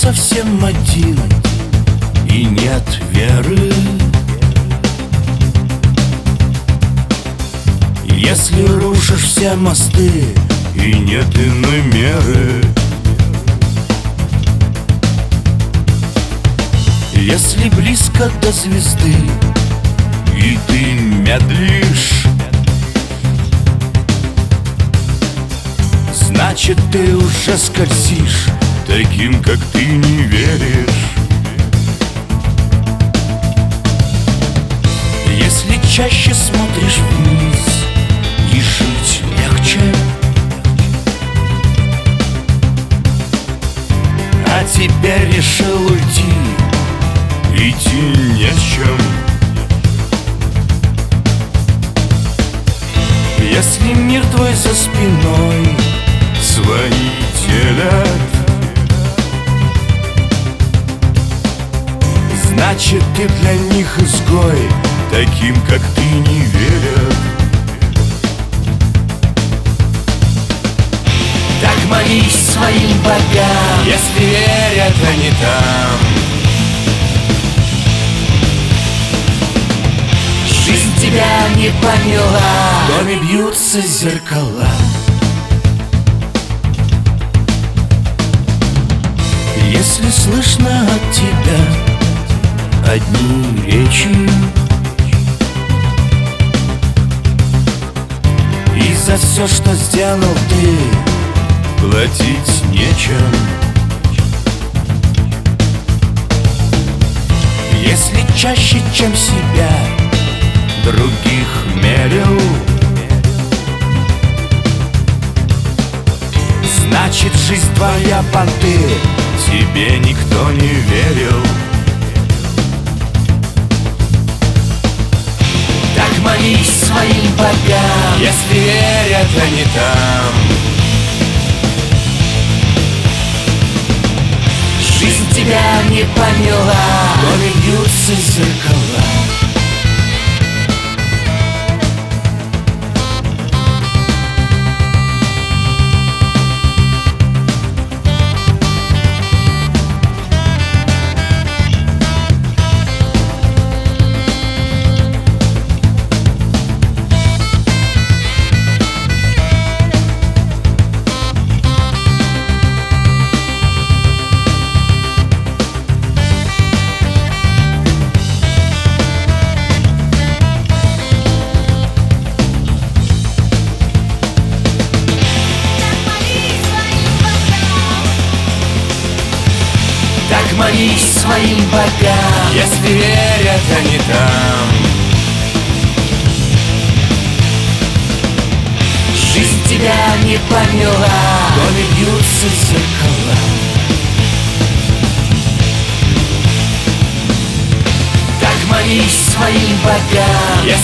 совсем один и нет веры, если рушишь все мосты и нет иной меры, если близко до звезды и ты медлишь, значит ты уже скользишь таким, как ты не веришь. Если чаще смотришь вниз и жить легче, а теперь решил уйти, идти не с чем. Если мир твой за спиной свои делят, значит ты для них изгой, таким, как ты, не верят. Так молись своим богам, если верят они там. Жизнь тебя не поняла, в доме бьются зеркала. Если слышно от тебя одни речи, и за все, что сделал ты, платить нечем. Если чаще, чем себя, других мерил, значит жизнь твоя понты, тебе никто не верил. Так молись своим богам, если верят они там. Жизнь тебя не поняла, в доме бьются зеркала. Молись своим богам, если верят они там. Жизнь тебя не поняла, в доме бьются зеркала. Так молись своим богам, если